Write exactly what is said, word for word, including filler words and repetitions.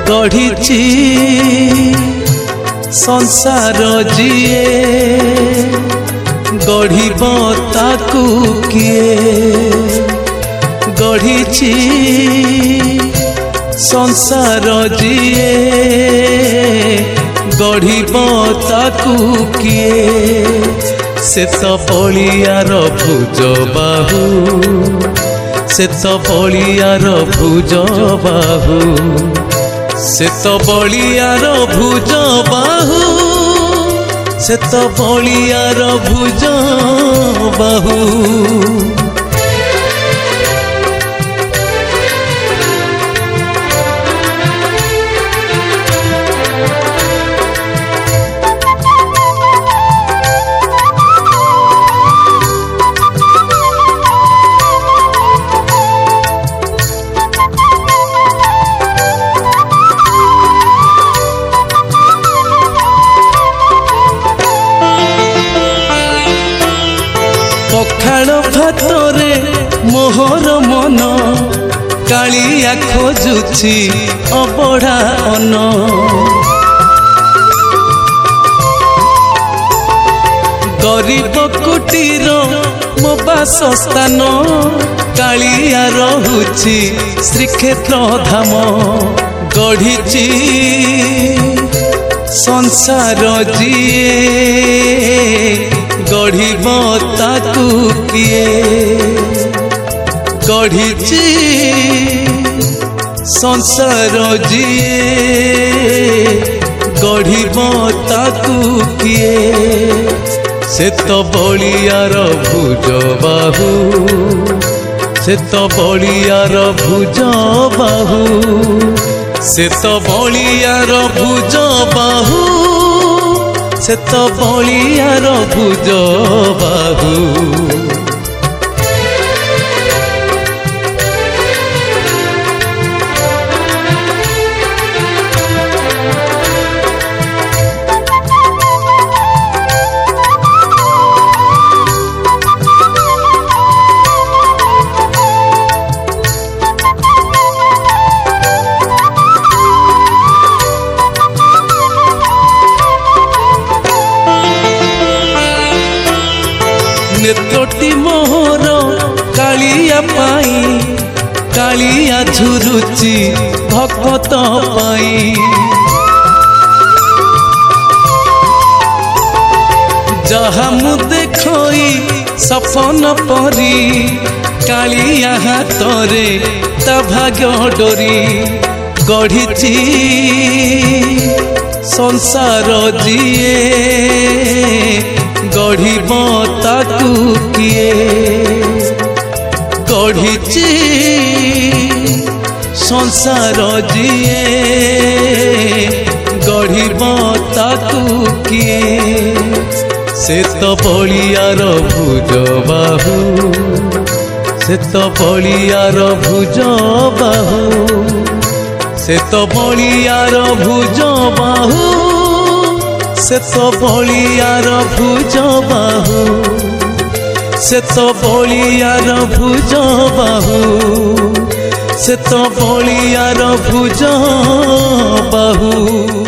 गढ़ी संसार जिए गढ़ब ताकू किए गढ़ी संसार जिए गढ़ब ताकू किए से तो बलियार भुज बाहू से तो बलियार भुज बाहू से तो बलियार भुज बाहू से तो बलियार भुज बाहू पखाड़ भातरे मोहर मन कालिया खोजुछि अबढ़ा अन्न गरीब कुटीर मो बासस्थान कालिया रहुछि श्रीक्षेत्र धाम गढ़ी संसार जिए गढ़ब ताकू किए गढ़ी संसार जिए गढ़ब ताकू किए से तो बलियार भुज बाहू से तो बलियार भुज बाहू से तो बलियार भुज बाहू से तो बलियार भुज बाहू नेत्रोटी मोहर कालिया पाई कालिया झुरुची भक्त पाई जहा मु देखई सपन परी कालिया हाथरे ता भाग्य डोरी गढ़ी संसार जिए गढ़ब ताकू किए गढ़ी संसार जिए गढ़ब ताकू किए से तो बलियार भुज बाहू से तो बलियार भुज बाहू से तो बलियार भुज बाहू से तो बलियार भुज बाहू से तो बलियार भुज बाहू से तो बलियार भुज बाहू।